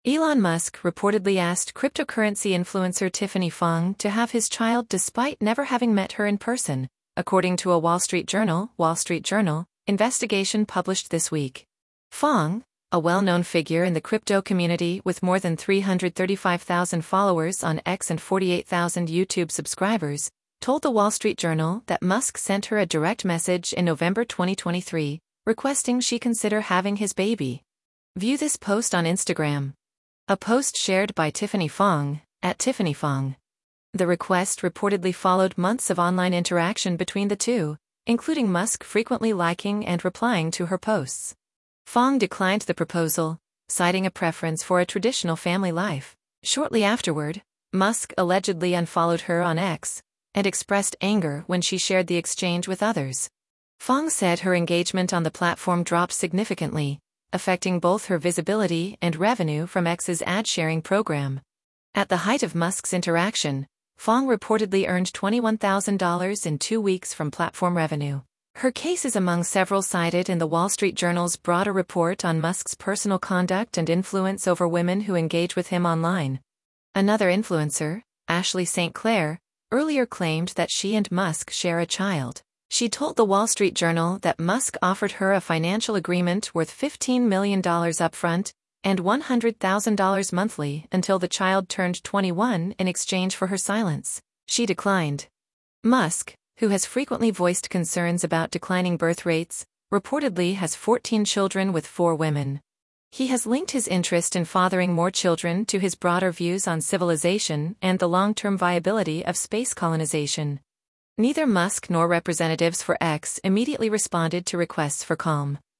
Elon Musk reportedly asked cryptocurrency influencer Tiffany Fong to have his child despite never having met her in person, according to a Wall Street Journal investigation published this week. Fong, a well-known figure in the crypto community with more than 335,000 followers on X and 48,000 YouTube subscribers, told the Wall Street Journal that Musk sent her a direct message in November 2023, requesting she consider having his baby. View this post on Instagram. A post shared by Tiffany Fong, @TiffanyFong. The request reportedly followed months of online interaction between the two, including Musk frequently liking and replying to her posts. Fong declined the proposal, citing a preference for a traditional family life. Shortly afterward, Musk allegedly unfollowed her on X and expressed anger when she shared the exchange with others. Fong said her engagement on the platform dropped significantly, affecting both her visibility and revenue from X's ad-sharing program. At the height of Musk's interaction, Fong reportedly earned $21,000 in 2 weeks from platform revenue. Her case is among several cited in the Wall Street Journal's broader report on Musk's personal conduct and influence over women who engage with him online. Another influencer, Ashley St. Clair, earlier claimed that she and Musk share a child. She told the Wall Street Journal that Musk offered her a financial agreement worth $15 million upfront and $100,000 monthly until the child turned 21 in exchange for her silence. She declined. Musk, who has frequently voiced concerns about declining birth rates, reportedly has 14 children with 4 women. He has linked his interest in fathering more children to his broader views on civilization and the long-term viability of space colonization. Neither Musk nor representatives for X immediately responded to requests for calm.